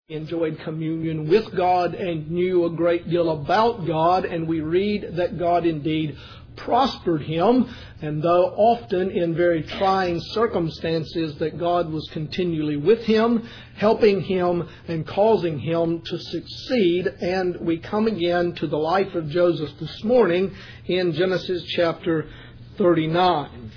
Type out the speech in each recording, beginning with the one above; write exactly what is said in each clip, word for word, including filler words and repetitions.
enjoyed communion with God and knew a great deal about God, and we read that God indeed prospered him, and though often in very trying circumstances, that God was continually with him, helping him and causing him to succeed. And we come again to the life of Joseph this morning in Genesis chapter thirty-nine.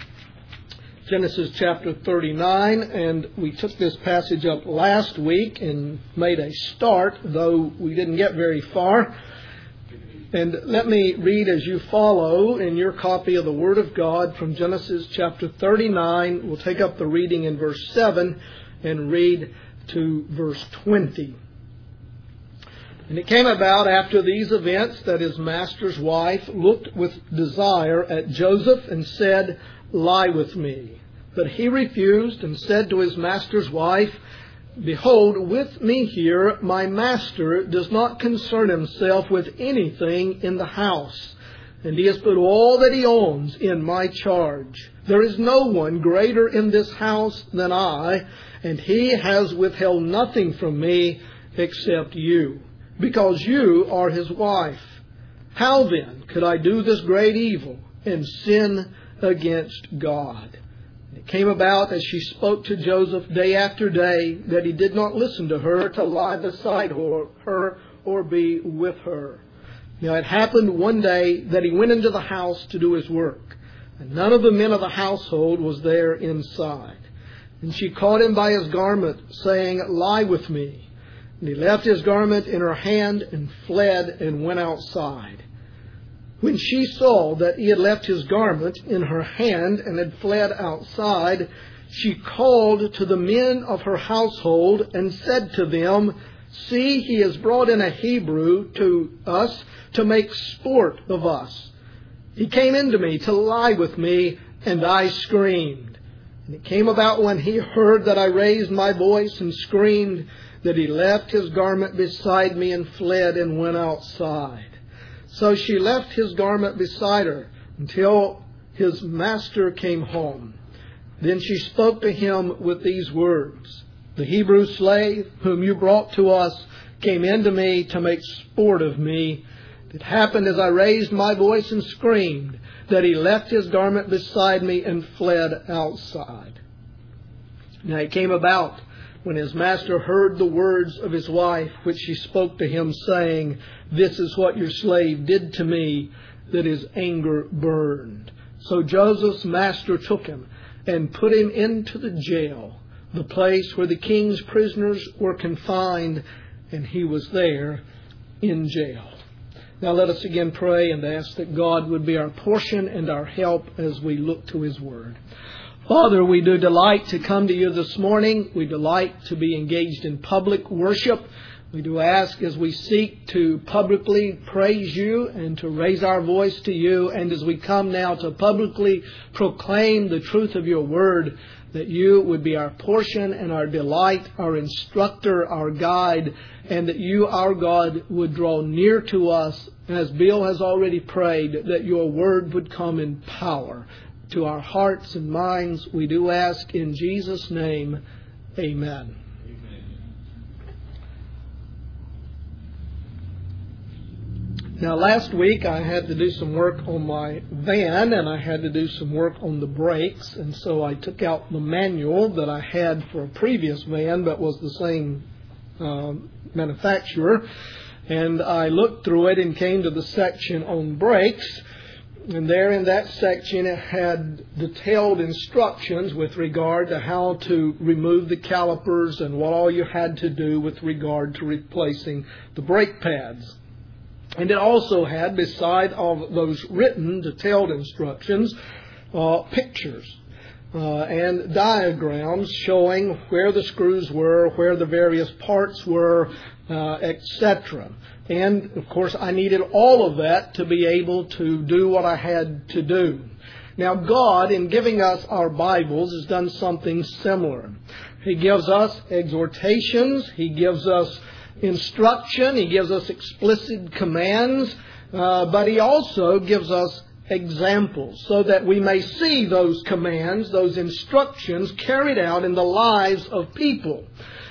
Genesis chapter thirty-nine, and we took this passage up last week and made a start, though we didn't get very far. And let me read as you follow in your copy of the Word of God from Genesis chapter thirty-nine. We'll take up the reading in verse seven and read to verse twenty. And it came about after these events that his master's wife looked with desire at Joseph and said, "Lie with me." But he refused and said to his master's wife, "Behold, with me here my master does not concern himself with anything in the house, and he has put all that he owns in my charge. There is no one greater in this house than I, and he has withheld nothing from me except you, because you are his wife. How then could I do this great evil and sin against God?" It came about as she spoke to Joseph day after day that he did not listen to her to lie beside her or be with her. Now it happened one day that he went into the house to do his work, and none of the men of the household was there inside. And she caught him by his garment, saying, "Lie with me." And he left his garment in her hand and fled and went outside. When she saw that he had left his garment in her hand and had fled outside, she called to the men of her household and said to them, "See, he has brought in a Hebrew to us to make sport of us. He came in to me to lie with me, and I screamed. And it came about when he heard that I raised my voice and screamed, that he left his garment beside me and fled and went outside." So she left his garment beside her until his master came home. Then she spoke to him with these words, "The Hebrew slave whom you brought to us came in to me to make sport of me. It happened as I raised my voice and screamed, that he left his garment beside me and fled outside." Now it came about when his master heard the words of his wife, which she spoke to him, saying, "This is what your slave did to me," that his anger burned. So Joseph's master took him and put him into the jail, the place where the king's prisoners were confined, and he was there in jail. Now let us again pray and ask that God would be our portion and our help as we look to his word. Father, we do delight to come to you this morning. We delight to be engaged in public worship. We do ask as we seek to publicly praise you and to raise our voice to you, and as we come now to publicly proclaim the truth of your word, that you would be our portion and our delight, our instructor, our guide, and that you, our God, would draw near to us, as Bill has already prayed, that your word would come in power to our hearts and minds. We do ask in Jesus' name, amen. Amen. Now last week I had to do some work on my van, and I had to do some work on the brakes, and so I took out the manual that I had for a previous van but was the same um, manufacturer, and I looked through it and came to the section on brakes. And there in that section it had detailed instructions with regard to how to remove the calipers and what all you had to do with regard to replacing the brake pads. And it also had, beside all those written detailed instructions, uh, pictures uh, and diagrams showing where the screws were, where the various parts were, uh, et cetera. And, of course, I needed all of that to be able to do what I had to do. Now, God, in giving us our Bibles, has done something similar. He gives us exhortations. He gives us instruction. He gives us explicit commands. Uh, but He also gives us examples so that we may see those commands, those instructions carried out in the lives of people.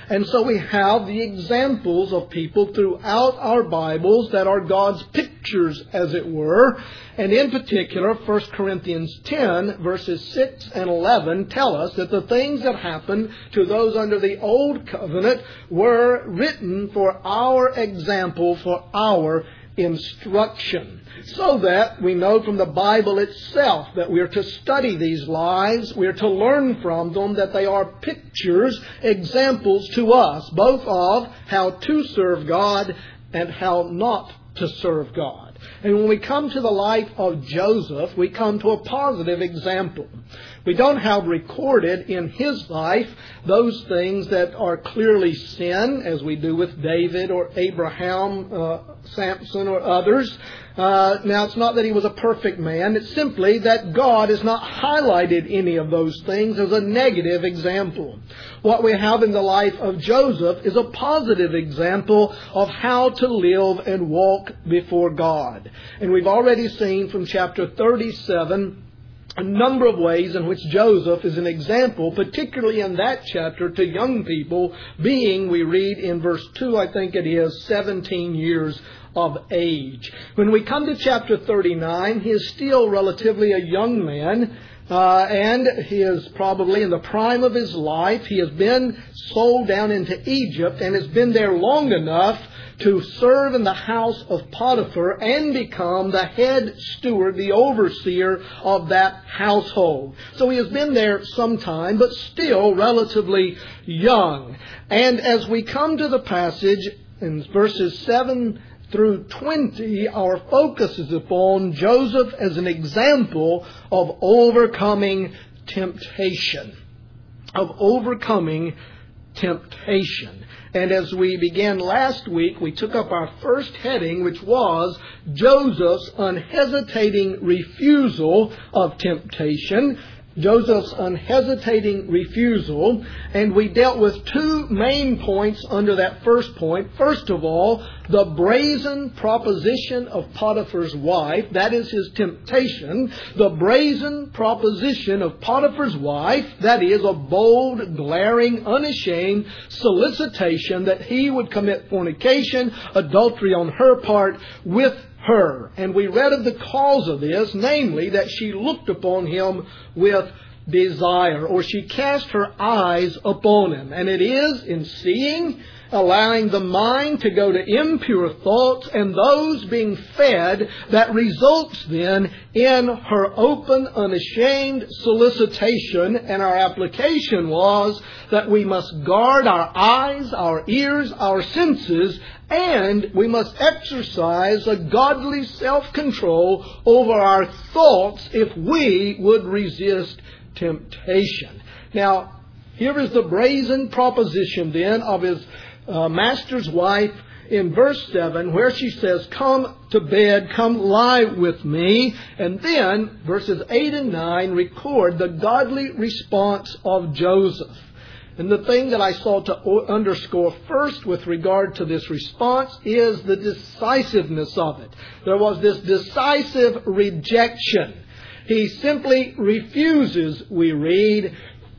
And so we have the examples of people throughout our Bibles that are God's pictures, as it were. And in particular, First Corinthians ten, verses six and eleven tell us that the things that happened to those under the Old Covenant were written for our example, for our instruction. So that we know from the Bible itself that we are to study these lives, we are to learn from them, that they are pictures, examples to us, both of how to serve God and how not to serve God. And when we come to the life of Joseph, we come to a positive example. We don't have recorded in his life those things that are clearly sin, as we do with David or Abraham, uh, Samson or others. Uh, now, it's not that he was a perfect man. It's simply that God has not highlighted any of those things as a negative example. What we have in the life of Joseph is a positive example of how to live and walk before God. And we've already seen from chapter thirty-seven a number of ways in which Joseph is an example, particularly in that chapter, to young people, being, we read in verse two, I think it is, seventeen years of age. When we come to chapter thirty-nine, he is still relatively a young man, uh, and he is probably in the prime of his life. He has been sold down into Egypt and has been there long enough to serve in the house of Potiphar and become the head steward, the overseer of that household. So he has been there some time, but still relatively young. And as we come to the passage in verses seven through twenty, our focus is upon Joseph as an example of overcoming temptation. Of overcoming temptation. And as we began last week, we took up our first heading, which was Joseph's unhesitating refusal of temptation. Joseph's unhesitating refusal. And we dealt with two main points under that first point. First of all, the brazen proposition of Potiphar's wife. That is his temptation. The brazen proposition of Potiphar's wife. That is a bold, glaring, unashamed solicitation that he would commit fornication, adultery on her part with her. And we read of the cause of this, namely that she looked upon him with desire, or she cast her eyes upon him. And it is in seeing, allowing the mind to go to impure thoughts, and those being fed, that results then in her open, unashamed solicitation. And our application was that we must guard our eyes, our ears, our senses, and we must exercise a godly self-control over our thoughts if we would resist temptation. Now, here is the brazen proposition then of his uh, master's wife in verse seven, where she says, "Come to bed, come lie with me." And then verses eight and nine record the godly response of Joseph. And the thing that I sought to underscore first with regard to this response is the decisiveness of it. There was this decisive rejection. He simply refuses, we read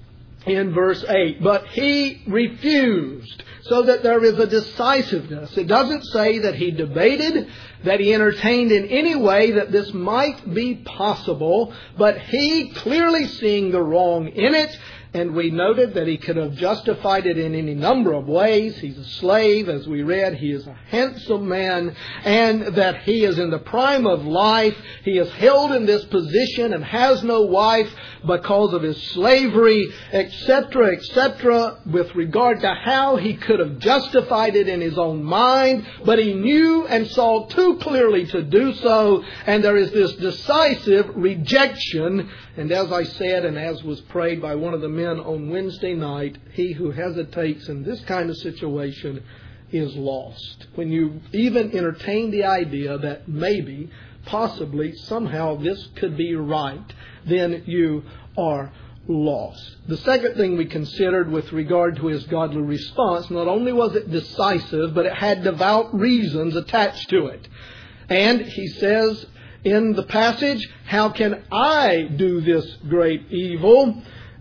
in verse eight. But he refused, so that there is a decisiveness. It doesn't say that he debated, that he entertained in any way that this might be possible, but he, clearly seeing the wrong in it, and we noted that he could have justified it in any number of ways. He's a slave, as we read. He is a handsome man, and that he is in the prime of life. He is held in this position and has no wife because of his slavery, et cetera, et cetera, with regard to how he could have justified it in his own mind. But he knew and saw too clearly to do so, and there is this decisive rejection. And as I said, and as was prayed by one of the men on Wednesday night, he who hesitates in this kind of situation is lost. When you even entertain the idea that maybe, possibly, somehow this could be right, then you are lost. The second thing we considered with regard to his godly response, not only was it decisive, but it had devout reasons attached to it. And he says in the passage, "How can I do this great evil?"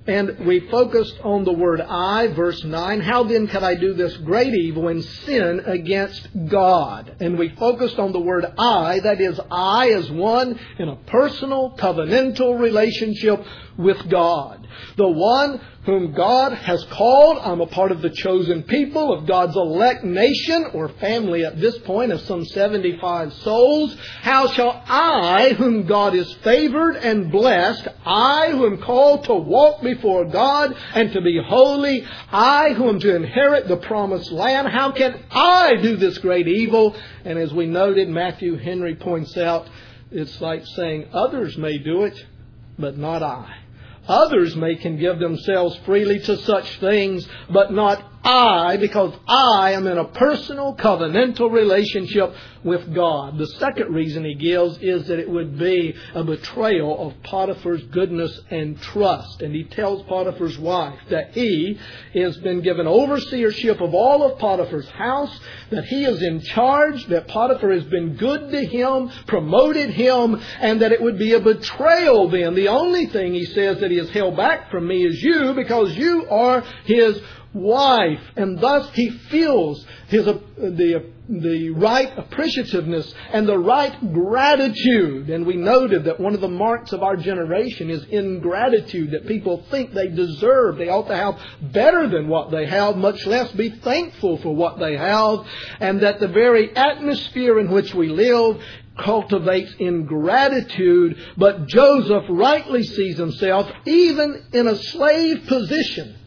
And we focused on the word I, verse nine. How then could I do this great evil and sin against God? And we focused on the word I, that is, I as one in a personal, covenantal relationship with God. The one whom God has called. I'm a part of the chosen people of God's elect nation, or family at this point of some seventy-five souls. How shall I, whom God is favored and blessed, I who am called to walk before God and to be holy, I who am to inherit the promised land, how can I do this great evil? And as we noted, Matthew Henry points out, it's like saying others may do it, but not I. Others may can give themselves freely to such things, but not I, because I am in a personal, covenantal relationship with God. The second reason he gives is that it would be a betrayal of Potiphar's goodness and trust. And he tells Potiphar's wife that he has been given overseership of all of Potiphar's house, that he is in charge, that Potiphar has been good to him, promoted him, and that it would be a betrayal then. The only thing he says that he has held back from me is you, because you are his wife, and thus he feels his uh, the the right appreciativeness and the right gratitude. And we noted that one of the marks of our generation is ingratitude, that people think they deserve, they ought to have better than what they have, much less be thankful for what they have, and that the very atmosphere in which we live cultivates ingratitude. But Joseph rightly sees himself even in a slave position.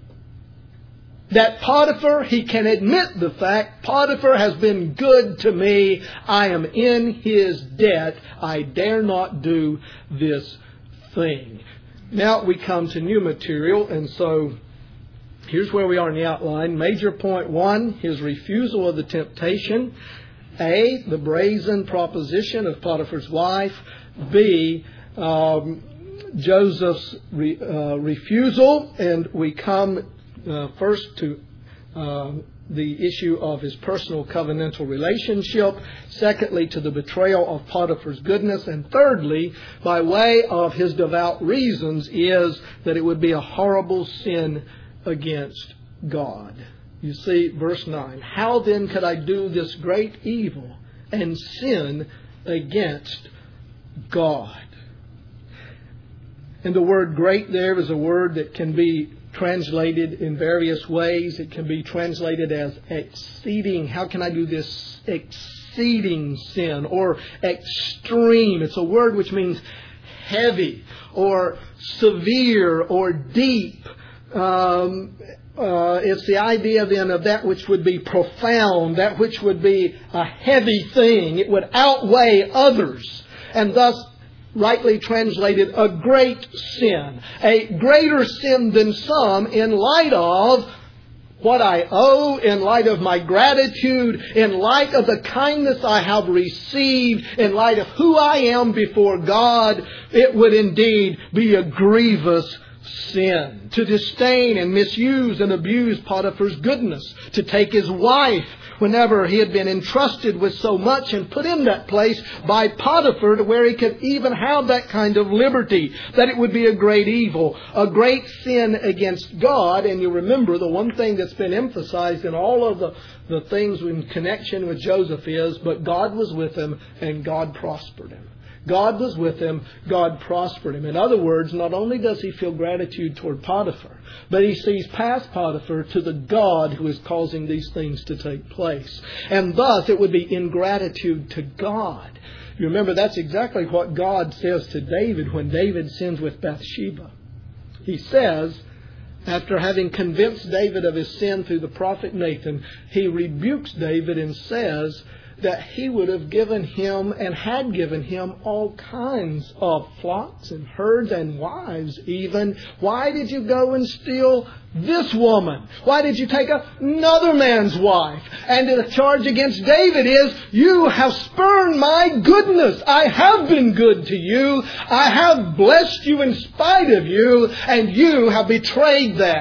That Potiphar, he can admit the fact, Potiphar has been good to me. I am in his debt. I dare not do this thing. Now we come to new material, and so here's where we are in the outline. Major point one, his refusal of the temptation. A, the brazen proposition of Potiphar's wife. B, um, Joseph's re, uh, refusal. And we come uh, first to uh, the issue of his personal covenantal relationship. Secondly, to the betrayal of Potiphar's goodness. And thirdly, by way of his devout reasons, is that it would be a horrible sin against God. You see, verse nine, how then could I do this great evil and sin against God? And the word great there is a word that can be translated in various ways. It can be translated as exceeding. How can I do this exceeding sin? Or extreme. It's a word which means heavy or severe or deep. Um, uh, it's the idea then of that which would be profound, that which would be a heavy thing. It would outweigh others. And thus, rightly translated, a great sin. A greater sin than some in light of what I owe, in light of my gratitude, in light of the kindness I have received, in light of who I am before God. It would indeed be a grievous sin. To disdain and misuse and abuse Potiphar's goodness. To take his wife whenever he had been entrusted with so much and put in that place by Potiphar to where he could even have that kind of liberty. That it would be a great evil, a great sin against God. And you remember the one thing that's been emphasized in all of the, the things in connection with Joseph is, but God was with him and God prospered him. God was with him, God prospered him. In other words, not only does he feel gratitude toward Potiphar, but he sees past Potiphar to the God who is causing these things to take place. And thus it would be ingratitude to God. You remember that's exactly what God says to David when David sins with Bathsheba. He says, after having convinced David of his sin through the prophet Nathan, he rebukes David and says that he would have given him and had given him all kinds of flocks and herds and wives even. Why did you go and steal this woman? Why did you take another man's wife? And the charge against David is, you have spurned my goodness. I have been good to you. I have blessed you in spite of you, and you have betrayed that.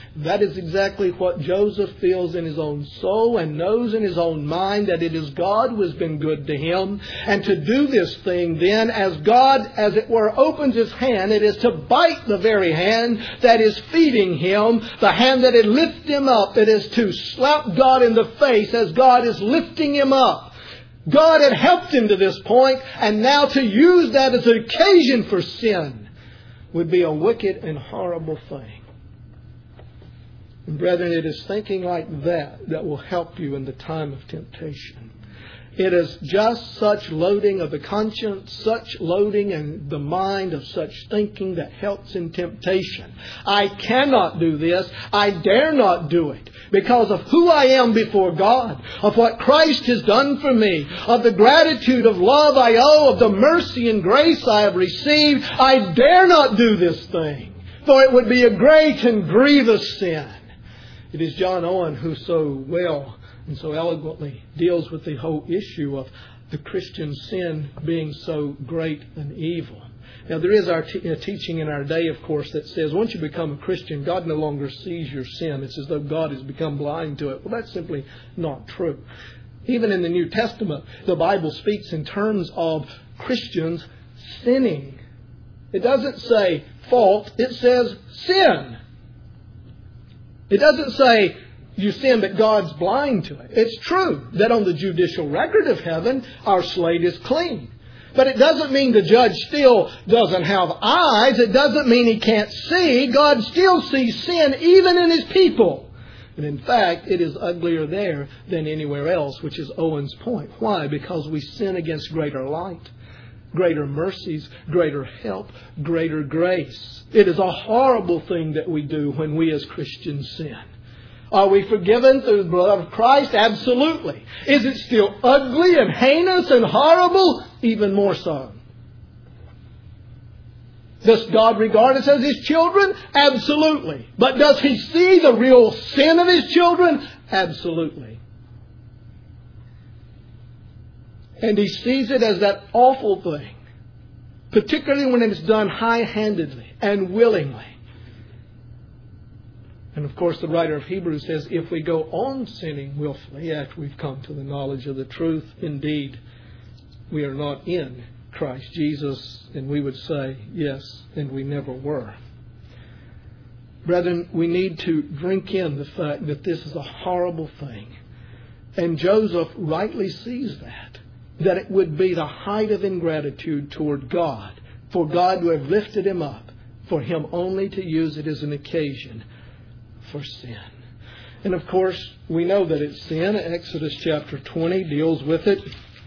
That is exactly what Joseph feels in his own soul and knows in his own mind, that it is God who has been good to him. And to do this thing then, as God, as it were, opens his hand, it is to bite the very hand that is feeding him, the hand that had lifted him up. It is to slap God in the face as God is lifting him up. God had helped him to this point, and now to use that as an occasion for sin would be a wicked and horrible thing. And brethren, it is thinking like that that will help you in the time of temptation. It is just such loading of the conscience, such loading in the mind of such thinking that helps in temptation. I cannot do this. I dare not do it because of who I am before God, of what Christ has done for me, of the gratitude of love I owe, of the mercy and grace I have received. I dare not do this thing, for it would be a great and grievous sin. It is John Owen who so well and so eloquently deals with the whole issue of the Christian sin being so great and evil. Now, there is our t- a teaching in our day, of course, that says once you become a Christian, God no longer sees your sin. It's as though God has become blind to it. Well, that's simply not true. Even in the New Testament, the Bible speaks in terms of Christians sinning. It doesn't say fault, it says sin. It doesn't say you sin, but God's blind to it. It's true that on the judicial record of heaven, our slate is clean. But it doesn't mean the judge still doesn't have eyes. It doesn't mean he can't see. God still sees sin even in his people. And in fact, it is uglier there than anywhere else, which is Owen's point. Why? Because we sin against greater light, greater mercies, greater help, greater grace. It is a horrible thing that we do when we as Christians sin. Are we forgiven through the blood of Christ? Absolutely. Is it still ugly and heinous and horrible? Even more so. Does God regard us as His children? Absolutely. But does He see the real sin of His children? Absolutely. And He sees it as that awful thing, particularly when it is done high-handedly and willingly. And of course, the writer of Hebrews says, if we go on sinning willfully after we've come to the knowledge of the truth, indeed, we are not in Christ Jesus. And we would say, yes, and we never were. Brethren, we need to drink in the fact that this is a horrible thing. And Joseph rightly sees that, that it would be the height of ingratitude toward God, for God to have lifted him up, for him only to use it as an occasion for sin. And of course, we know that it's sin. Exodus chapter twenty deals with it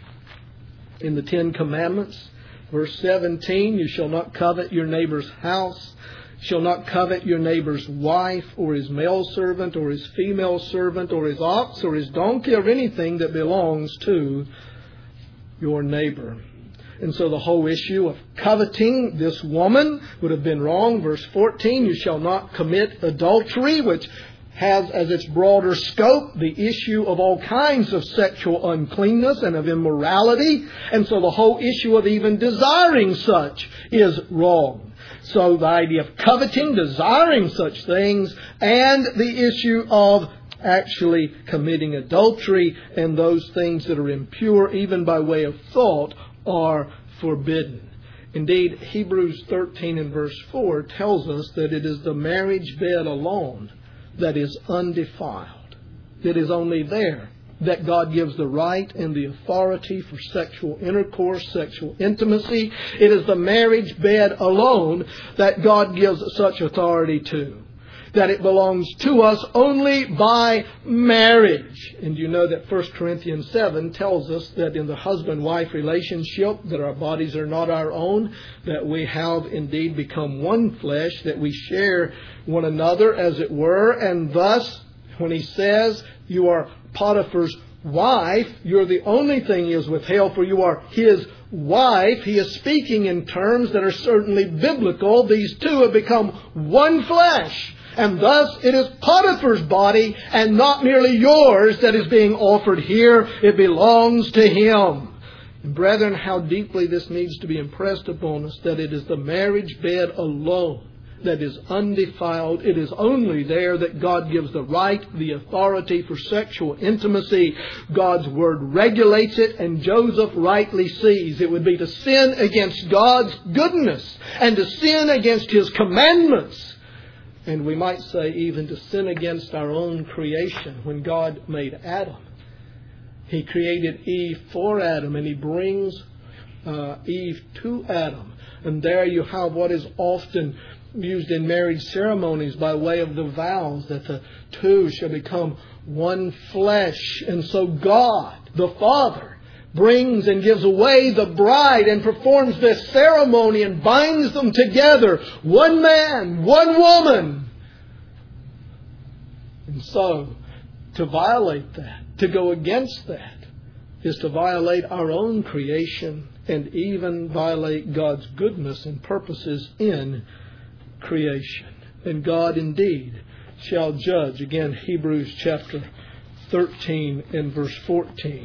in the Ten Commandments. Verse seventeen, you shall not covet your neighbor's house, shall not covet your neighbor's wife, or his male servant, or his female servant, or his ox, or his donkey, or anything that belongs to your neighbor. And so the whole issue of coveting this woman would have been wrong. Verse fourteen, you shall not commit adultery, which has as its broader scope the issue of all kinds of sexual uncleanness and of immorality. And so the whole issue of even desiring such is wrong. So the idea of coveting, desiring such things, and the issue of actually committing adultery and those things that are impure, even by way of thought, are forbidden. Indeed, Hebrews thirteen and verse four tells us that it is the marriage bed alone that is undefiled. It is only there that God gives the right and the authority for sexual intercourse, sexual intimacy. It is the marriage bed alone that God gives such authority to. That it belongs to us only by marriage. And you know that First Corinthians seven tells us that in the husband-wife relationship, that our bodies are not our own, that we have indeed become one flesh, that we share one another, as it were. And thus, when he says, you are Potiphar's wife, you're the only thing he has withheld, for you are his wife. He is speaking in terms that are certainly biblical. These two have become one flesh. And thus it is Potiphar's body and not merely yours that is being offered here. It belongs to him. And brethren, how deeply this needs to be impressed upon us, that it is the marriage bed alone that is undefiled. It is only there that God gives the right, the authority for sexual intimacy. God's Word regulates it, and Joseph rightly sees it would be to sin against God's goodness and to sin against His commandments. And we might say even to sin against our own creation. When God made Adam, He created Eve for Adam, and He brings uh, Eve to Adam. And there you have what is often used in marriage ceremonies by way of the vows, that the two shall become one flesh. And so God, the Father, brings and gives away the bride and performs this ceremony and binds them together. One man, one woman. And so, to violate that, to go against that, is to violate our own creation and even violate God's goodness and purposes in creation. And God indeed shall judge. Again, Hebrews chapter thirteen and verse fourteen.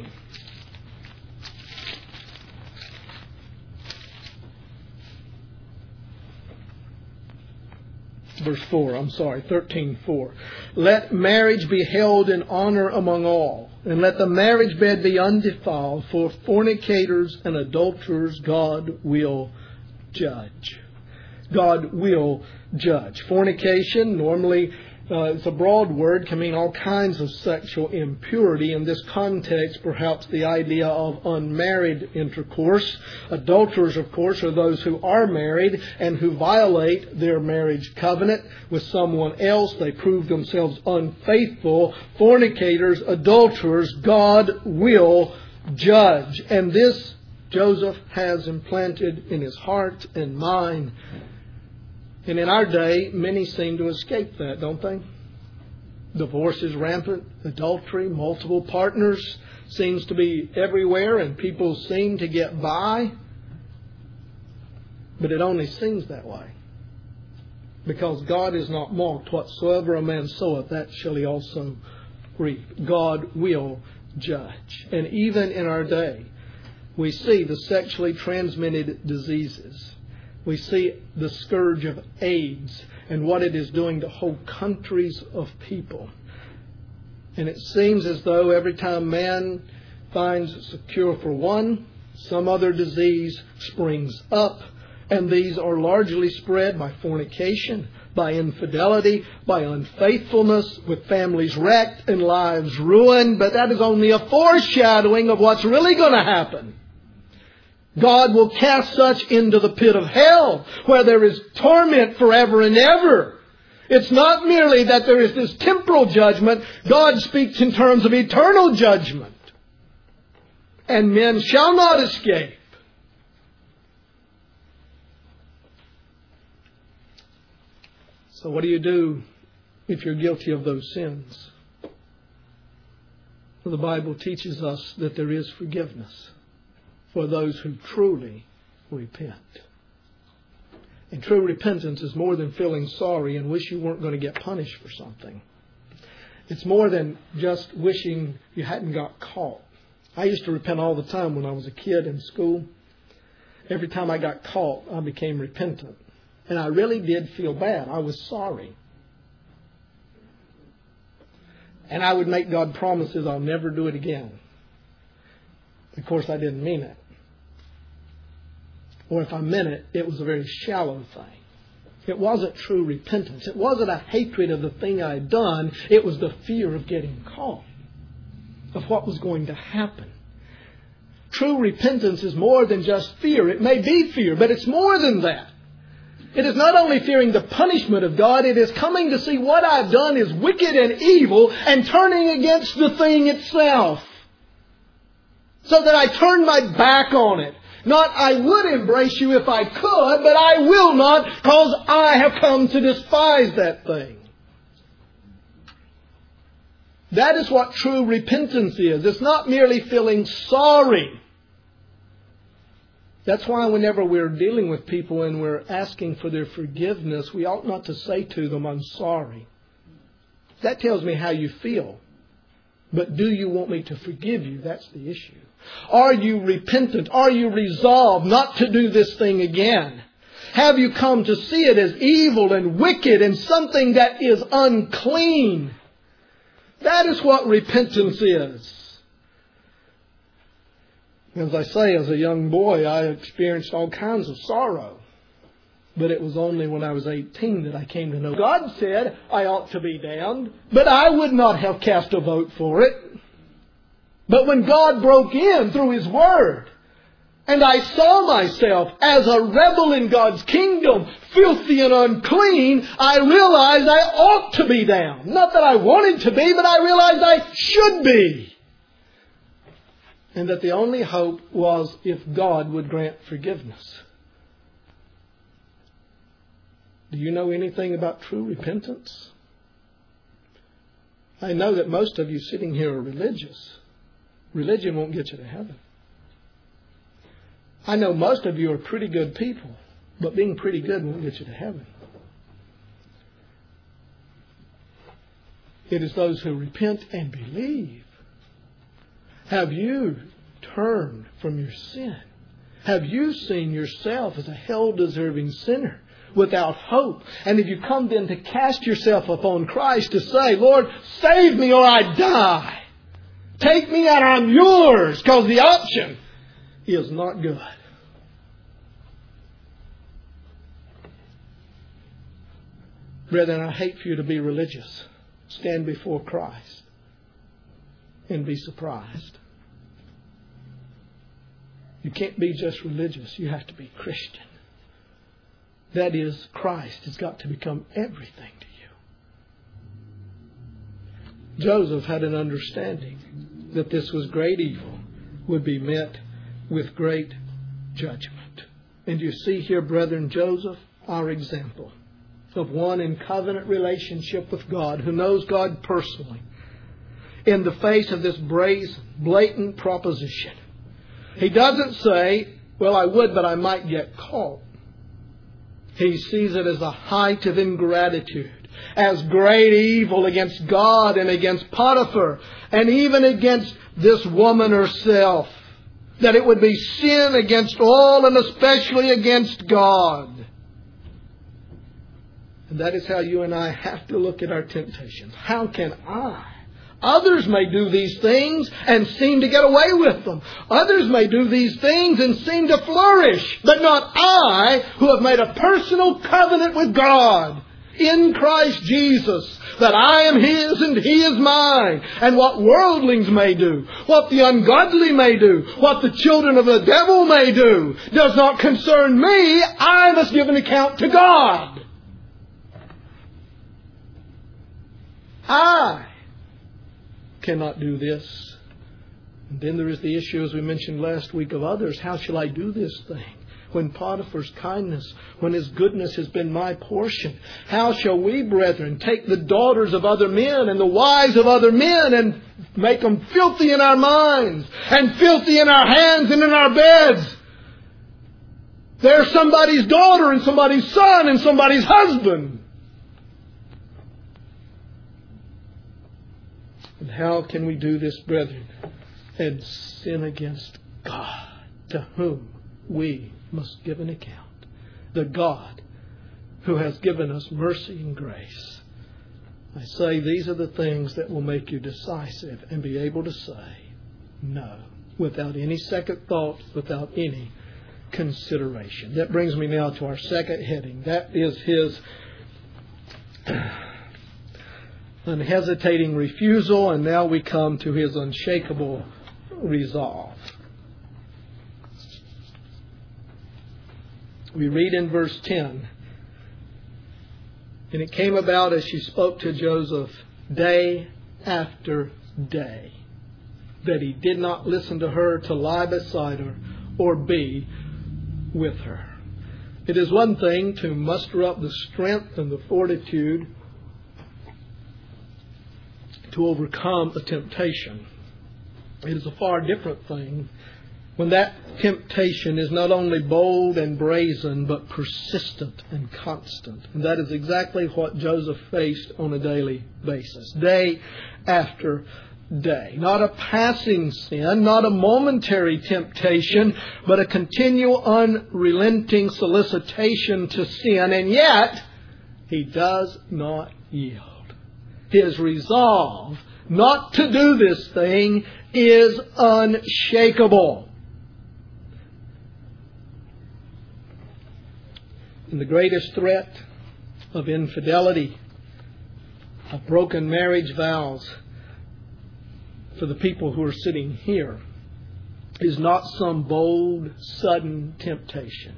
Verse four, I'm sorry, thirteen four. Let marriage be held in honor among all, and let the marriage bed be undefiled, for fornicators and adulterers God will judge. God will judge. Fornication, normally uh, it's a broad word, can mean all kinds of sexual impurity. In this context, perhaps the idea of unmarried intercourse. Adulterers, of course, are those who are married and who violate their marriage covenant with someone else. They prove themselves unfaithful. Fornicators, adulterers, God will judge. And this Joseph has implanted in his heart and mind. And in our day, many seem to escape that, don't they? Divorce is rampant. Adultery, multiple partners seems to be everywhere, and people seem to get by. But it only seems that way. Because God is not mocked. Whatsoever a man soweth, that shall he also reap. God will judge. And even in our day, we see the sexually transmitted diseases. We see the scourge of AIDS and what it is doing to whole countries of people. And it seems as though every time man finds a cure for one, some other disease springs up. And these are largely spread by fornication, by infidelity, by unfaithfulness, with families wrecked and lives ruined. But that is only a foreshadowing of what's really going to happen. God will cast such into the pit of hell, where there is torment forever and ever. It's not merely that there is this temporal judgment. God speaks in terms of eternal judgment. And men shall not escape. So what do you do if you're guilty of those sins? Well, the Bible teaches us that there is forgiveness for those who truly repent. And true repentance is more than feeling sorry and wish you weren't going to get punished for something. It's more than just wishing you hadn't got caught. I used to repent all the time when I was a kid in school. Every time I got caught, I became repentant. And I really did feel bad. I was sorry. And I would make God promises I'll never do it again. Of course, I didn't mean it. Or if I meant it, it was a very shallow thing. It wasn't true repentance. It wasn't a hatred of the thing I had done. It was the fear of getting caught, of what was going to happen. True repentance is more than just fear. It may be fear, but it's more than that. It is not only fearing the punishment of God, it is coming to see what I've done is wicked and evil and turning against the thing itself. So that I turn my back on it. Not I would embrace you if I could, but I will not, because I have come to despise that thing. That is what true repentance is. It's not merely feeling sorry. That's why whenever we're dealing with people and we're asking for their forgiveness, we ought not to say to them, I'm sorry. That tells me how you feel. But do you want me to forgive you? That's the issue. Are you repentant? Are you resolved not to do this thing again? Have you come to see it as evil and wicked and something that is unclean? That is what repentance is. As I say, as a young boy, I experienced all kinds of sorrow. But it was only when I was eighteen that I came to know God said I ought to be damned, but I would not have cast a vote for it. But when God broke in through His Word, and I saw myself as a rebel in God's kingdom, filthy and unclean, I realized I ought to be damned. Not that I wanted to be, but I realized I should be. And that the only hope was if God would grant forgiveness. Do you know anything about true repentance? I know that most of you sitting here are religious. Religion won't get you to heaven. I know most of you are pretty good people, but being pretty good won't get you to heaven. It is those who repent and believe. Have you turned from your sin? Have you seen yourself as a hell-deserving sinner without hope? And if you come then to cast yourself upon Christ to say, Lord, save me or I die. Take me and I'm yours, because the option is not good. Brethren, I hate for you to be religious. Stand before Christ and be surprised. You can't be just religious. You have to be Christian. That is, Christ has got to become everything to you. Joseph had an understanding that this was great evil would be met with great judgment. And you see here, brethren, Joseph, our example of one in covenant relationship with God, who knows God personally, in the face of this brazen, blatant proposition. He doesn't say, well, I would, but I might get caught. He sees it as a height of ingratitude, as great evil against God and against Potiphar, and even against this woman herself, that it would be sin against all and especially against God. And that is how you and I have to look at our temptations. How can I? Others may do these things and seem to get away with them. Others may do these things and seem to flourish. But not I, who have made a personal covenant with God in Christ Jesus, that I am His and He is mine. And what worldlings may do, what the ungodly may do, what the children of the devil may do, does not concern me. I must give an account to God. I cannot do this. And then there is the issue, as we mentioned last week, of others. How shall I do this thing? When Potiphar's kindness, when his goodness has been my portion. How shall we, brethren, take the daughters of other men and the wives of other men and make them filthy in our minds and filthy in our hands and in our beds? They're somebody's daughter and somebody's son and somebody's husband. And how can we do this, brethren, and sin against God, to whom we must give an account? The God who has given us mercy and grace. I say these are the things that will make you decisive and be able to say no, without any second thought, without any consideration. That brings me now to our second heading. That is his unhesitating refusal, and now we come to his unshakable resolve. We read in verse ten, and it came about as she spoke to Joseph day after day, that he did not listen to her, to lie beside her, or be with her. It is one thing to muster up the strength and the fortitude to overcome a temptation. It is a far different thing when that temptation is not only bold and brazen, but persistent and constant. And that is exactly what Joseph faced on a daily basis, day after day. Not a passing sin, not a momentary temptation, but a continual, unrelenting solicitation to sin. And yet, he does not yield. His resolve not to do this thing is unshakable. And the greatest threat of infidelity, of broken marriage vows for the people who are sitting here is not some bold, sudden temptation,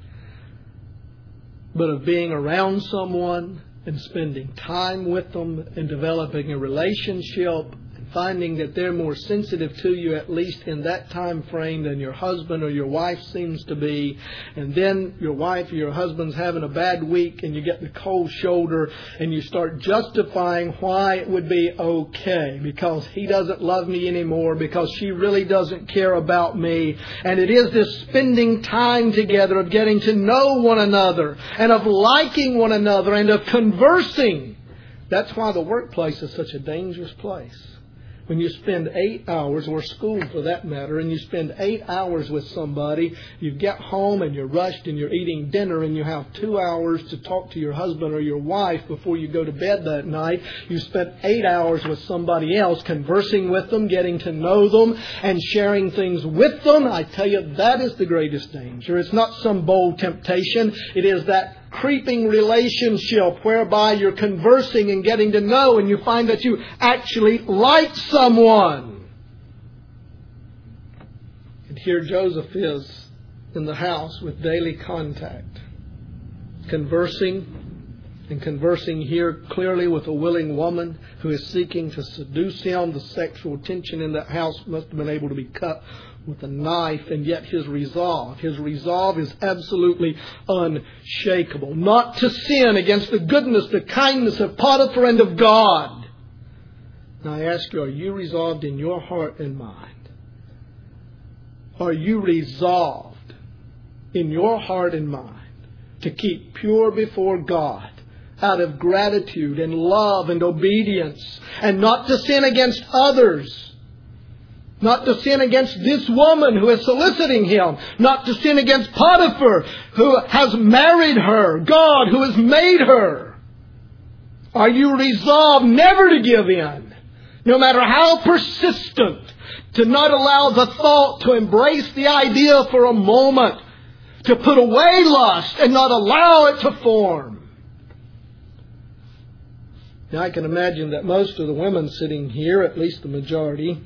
but of being around someone and spending time with them and developing a relationship and finding that they're more sensitive to you, at least in that time frame, than your husband or your wife seems to be. And then your wife or your husband's having a bad week and you get the cold shoulder and you start justifying why it would be okay, because he doesn't love me anymore, because she really doesn't care about me. And it is this spending time together, of getting to know one another and of liking one another and of conversing. That's why the workplace is such a dangerous place. When you spend eight hours, or school for that matter, and you spend eight hours with somebody, you get home and you're rushed and you're eating dinner and you have two hours to talk to your husband or your wife before you go to bed that night. You spent eight hours with somebody else, conversing with them, getting to know them, and sharing things with them. I tell you, that is the greatest danger. It's not some bold temptation. It is that creeping relationship whereby you're conversing and getting to know, and you find that you actually like someone. And here Joseph is in the house with daily contact, conversing, and conversing here clearly with a willing woman who is seeking to seduce him. The sexual tension in that house must have been able to be cut with a knife, and yet his resolve, his resolve is absolutely unshakable. Not to sin against the goodness, the kindness of Potiphar and of God. Now I ask you, are you resolved in your heart and mind? Are you resolved in your heart and mind to keep pure before God out of gratitude and love and obedience, and not to sin against others? Not to sin against this woman who is soliciting him. Not to sin against Potiphar who has married her. God who has made her. Are you resolved never to give in? No matter how persistent. To not allow the thought to embrace the idea for a moment. To put away lust and not allow it to form. Now I can imagine that most of the women sitting here, at least the majority,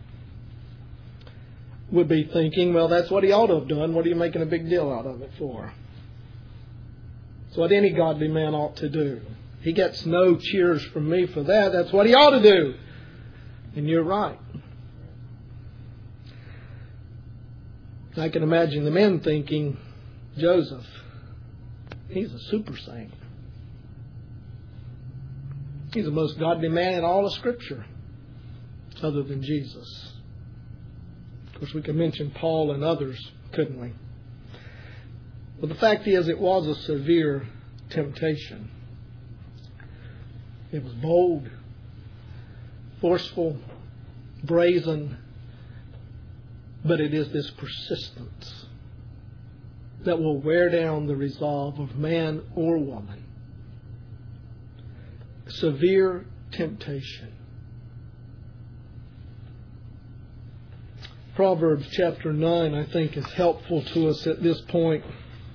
would be thinking, well, that's what he ought to have done. What are you making a big deal out of it for? It's what any godly man ought to do. He gets no cheers from me for that. That's what he ought to do. And you're right. I can imagine the men thinking, Joseph, he's a super saint. He's the most godly man in all of Scripture, other than Jesus. Of course, we could mention Paul and others, couldn't we? But the fact is, it was a severe temptation. It was bold, forceful, brazen, but it is this persistence that will wear down the resolve of man or woman. Severe temptation. Proverbs chapter nine, I think, is helpful to us at this point.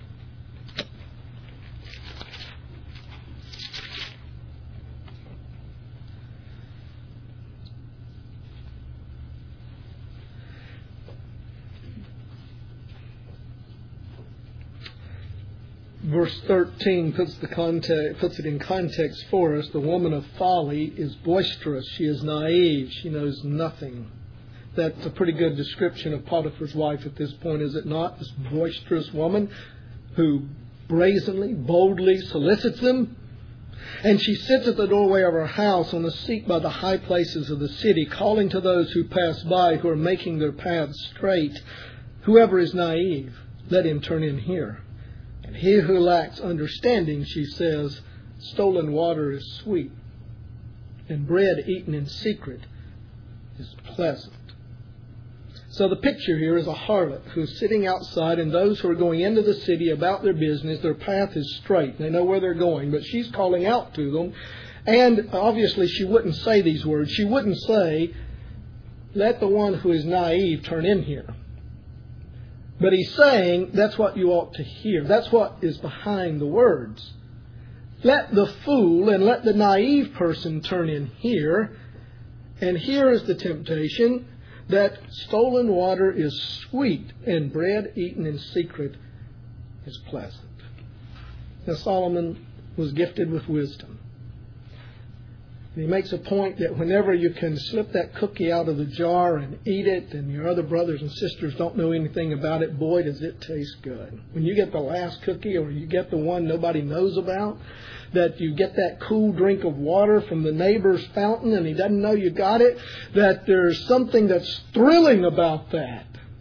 Verse thirteen puts the context, puts it in context for us. The woman of folly is boisterous. She is naive. She knows nothing. That's a pretty good description of Potiphar's wife at this point, is it not? This boisterous woman who brazenly, boldly solicits him. And she sits at the doorway of her house on the seat by the high places of the city, calling to those who pass by, who are making their paths straight. Whoever is naive, let him turn in here. And he who lacks understanding, she says, stolen water is sweet, and bread eaten in secret is pleasant. So the picture here is a harlot who's sitting outside, and those who are going into the city about their business, their path is straight. They know where they're going, but she's calling out to them. And obviously she wouldn't say these words. She wouldn't say, let the one who is naive turn in here. But he's saying that's what you ought to hear. That's what is behind the words. Let the fool and let the naive person turn in here. And here is the temptation, that stolen water is sweet and bread eaten in secret is pleasant. Now Solomon was gifted with wisdom. And he makes a point that whenever you can slip that cookie out of the jar and eat it, and your other brothers and sisters don't know anything about it, boy, does it taste good. When you get the last cookie, or you get the one nobody knows about, that you get that cool drink of water from the neighbor's fountain and he doesn't know you got it, that there's something that's thrilling about that.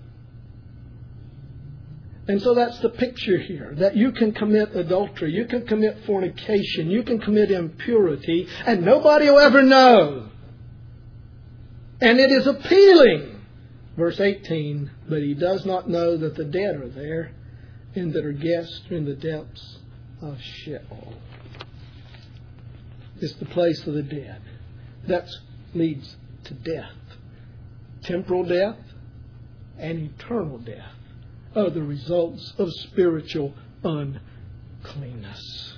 And so that's the picture here, that you can commit adultery, you can commit fornication, you can commit impurity, and nobody will ever know. And it is appealing. Verse eighteen, but he does not know that the dead are there, and that are guests in the depths of Sheol. It's the place of the dead. That leads to death. Temporal death and eternal death are the results of spiritual uncleanness.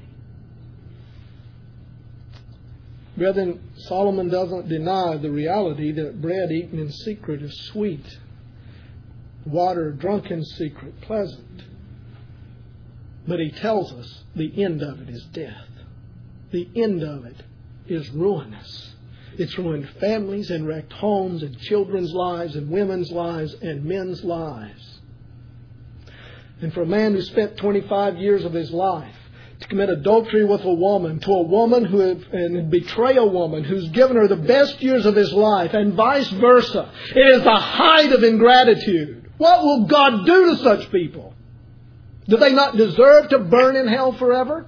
Brethren, Solomon doesn't deny the reality that bread eaten in secret is sweet, water drunk in secret pleasant. But he tells us the end of it is death. The end of it is ruinous. It's ruined families and wrecked homes and children's lives and women's lives and men's lives. And for a man who spent twenty-five years of his life to commit adultery with a woman, to a woman who and betray a woman who's given her the best years of his life, and vice versa, it is the height of ingratitude. What will God do to such people? Do they not deserve to burn in hell forever?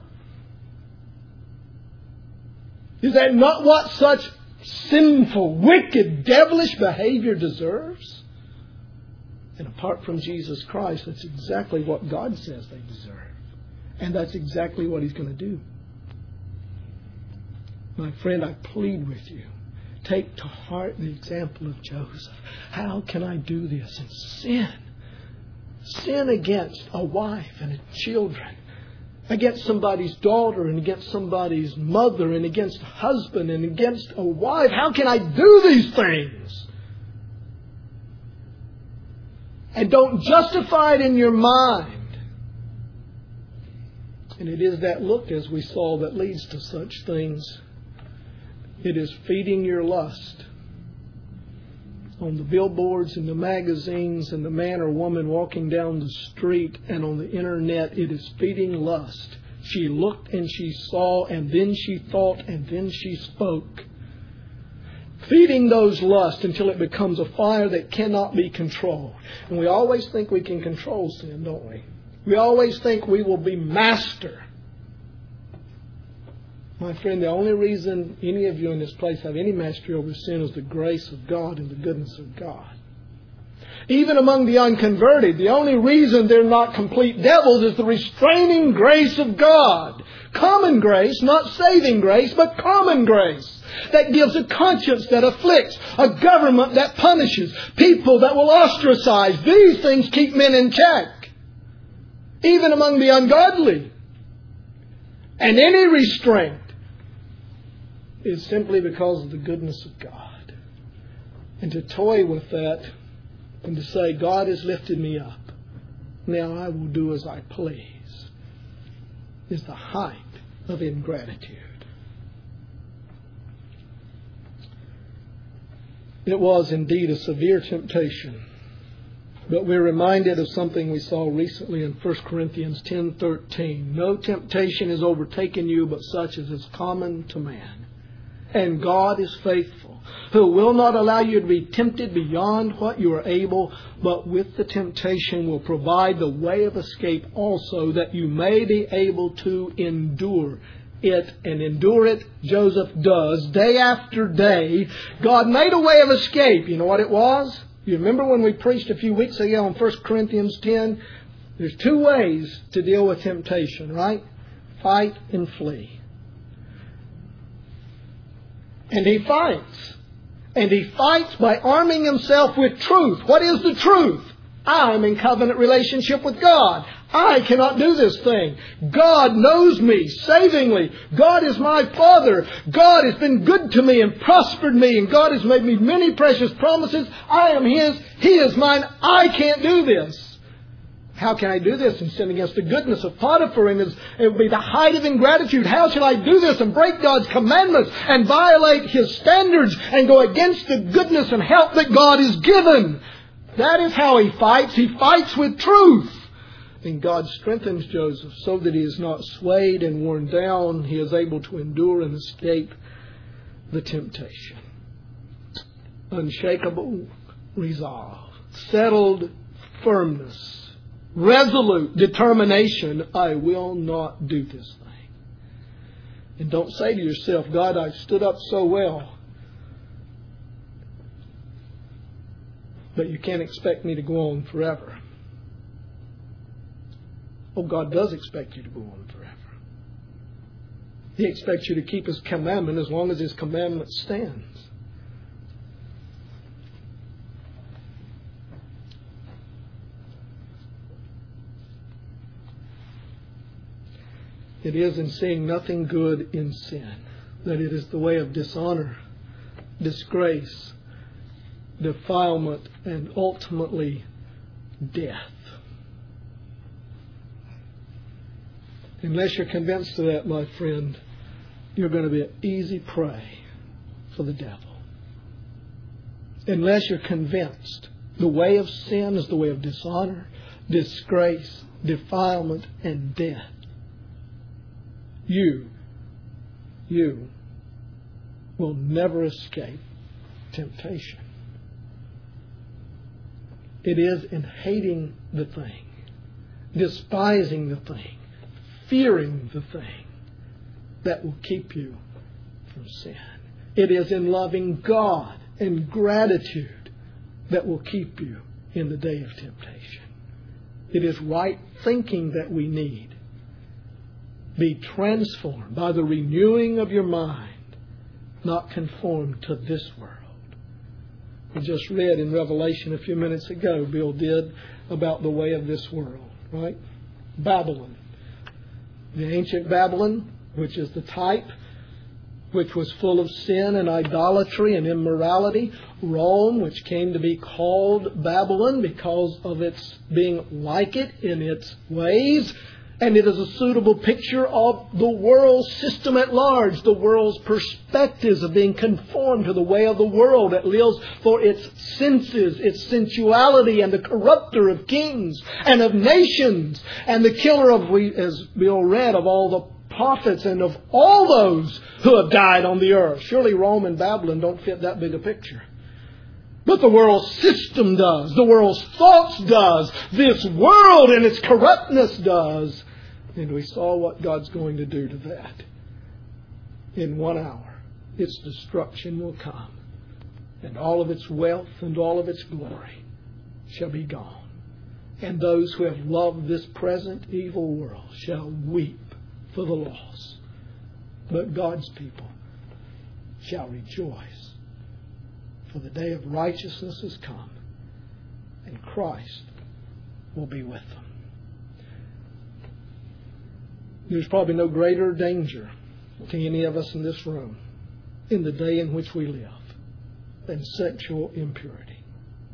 Is that not what such sinful, wicked, devilish behavior deserves? And apart from Jesus Christ, that's exactly what God says they deserve. And that's exactly what He's going to do. My friend, I plead with you, take to heart the example of Joseph. How can I do this and sin? Sin against a wife and children, against somebody's daughter and against somebody's mother and against a husband and against a wife. How can I do these things? And don't justify it in your mind. And it is that look, as we saw, that leads to such things. It is feeding your lust. On the billboards and the magazines and the man or woman walking down the street and on the internet, it is feeding lust. She looked and she saw, and then she thought, and then she spoke. Feeding those lusts until it becomes a fire that cannot be controlled. And we always think we can control sin, don't we? We always think we will be master. My friend, the only reason any of you in this place have any mastery over sin is the grace of God and the goodness of God. Even among the unconverted, the only reason they're not complete devils is the restraining grace of God. Common grace, not saving grace, but common grace. That gives a conscience that afflicts, a government that punishes, people that will ostracize. These things keep men in check, even among the ungodly. And any restraint is simply because of the goodness of God. And to toy with that and to say, God has lifted me up, now I will do as I please, is the height of ingratitude. It was indeed a severe temptation. But we're reminded of something we saw recently in First Corinthians ten thirteen. No temptation has overtaken you but such as is common to man. And God is faithful, who will not allow you to be tempted beyond what you are able, but with the temptation will provide the way of escape also, that you may be able to endure it and endure it. Joseph does. Day after day, God made a way of escape. You know what it was? You remember when we preached a few weeks ago on First Corinthians ten? There's two ways to deal with temptation, right? Fight and flee. And he fights. And he fights by arming himself with truth. What is the truth? I'm in covenant relationship with God. I cannot do this thing. God knows me savingly. God is my Father. God has been good to me and prospered me. And God has made me many precious promises. I am His. He is mine. I can't do this. How can I do this and sin against the goodness of Potiphar? And it would be the height of ingratitude. How shall I do this and break God's commandments and violate His standards and go against the goodness and help that God has given? That is how he fights. He fights with truth. And God strengthens Joseph so that he is not swayed and worn down. He is able to endure and escape the temptation. Unshakable resolve. Settled firmness. Resolute determination. I will not do this thing. And don't say to yourself, God, I've stood up so well, but you can't expect me to go on forever. Oh, God does expect you to go on forever. He expects you to keep His commandment as long as His commandment stands. It is in seeing nothing good in sin, that it is the way of dishonor, disgrace, defilement, and ultimately death. Unless you're convinced of that, my friend, you're going to be an easy prey for the devil. Unless you're convinced the way of sin is the way of dishonor, disgrace, defilement, and death, you, you will never escape temptation. It is in hating the thing, despising the thing, fearing the thing that will keep you from sin. It is in loving God and gratitude that will keep you in the day of temptation. It is right thinking that we need. Be transformed by the renewing of your mind, not conformed to this world. We just read in Revelation a few minutes ago, Bill did, about the way of this world, right? Babylon. The ancient Babylon, which is the type, which was full of sin and idolatry and immorality. Rome, which came to be called Babylon because of its being like it in its ways. And it is a suitable picture of the world system at large, the world's perspectives of being conformed to the way of the world that lives for its senses, its sensuality, and the corrupter of kings and of nations, and the killer of, we, as Bill read, of all the prophets and of all those who have died on the earth. Surely Rome and Babylon don't fit that big a picture. But the world's system does. The world's thoughts does. This world and its corruptness does. And we saw what God's going to do to that. In one hour, its destruction will come. And all of its wealth and all of its glory shall be gone. And those who have loved this present evil world shall weep for the loss. But God's people shall rejoice. For the day of righteousness has come. And Christ will be with them. There's probably no greater danger to any of us in this room in the day in which we live than sexual impurity.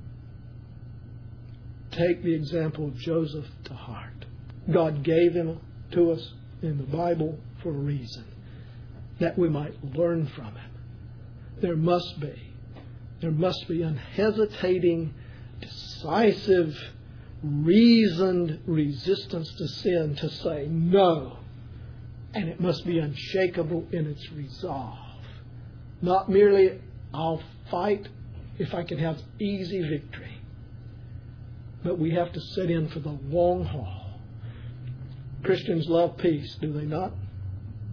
Take the example of Joseph to heart. God gave him to us in the Bible for a reason, that we might learn from him. There must be, there must be unhesitating, decisive, reasoned resistance to sin to say no. And it must be unshakable in its resolve. Not merely, I'll fight if I can have easy victory. But we have to set in for the long haul. Christians love peace, do they not?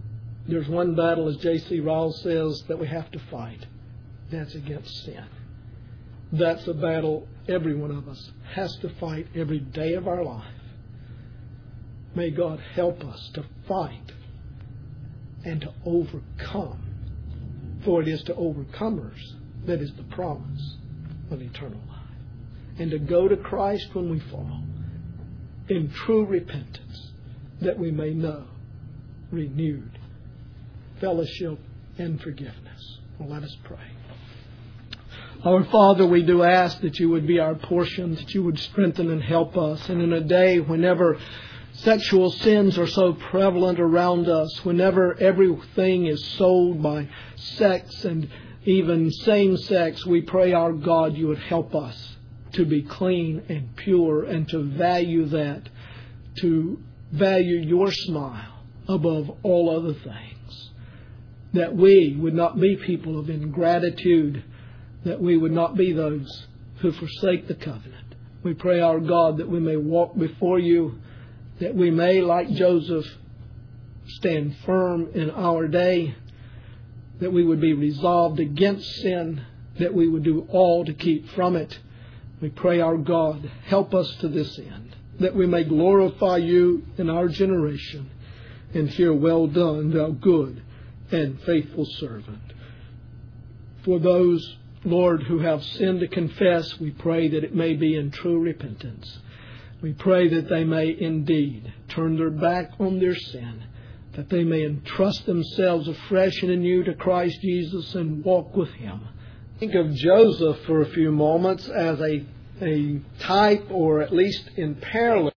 There's one battle, as J C Ryle says, that we have to fight. That's against sin. That's a battle every one of us has to fight every day of our life. May God help us to fight and to overcome. For it is to overcomers that is the promise of eternal life. And to go to Christ when we fall in true repentance, that we may know renewed fellowship and forgiveness. Well, let us pray. Our Father, we do ask that you would be our portion, that you would strengthen and help us. And in a day whenever sexual sins are so prevalent around us, whenever everything is sold by sex and even same-sex, we pray, our God, you would help us to be clean and pure and to value that, to value your smile above all other things. That we would not be people of ingratitude, that we would not be those who forsake the covenant. We pray, our God, that we may walk before you, that we may, like Joseph, stand firm in our day, that we would be resolved against sin, that we would do all to keep from it. We pray, our God, help us to this end, that we may glorify you in our generation and hear, well done, thou good and faithful servant. For those, Lord, who have sin to confess, we pray that it may be in true repentance. We pray that they may indeed turn their back on their sin, that they may entrust themselves afresh and anew to Christ Jesus and walk with Him. Think of Joseph for a few moments as a, a type, or at least in parallel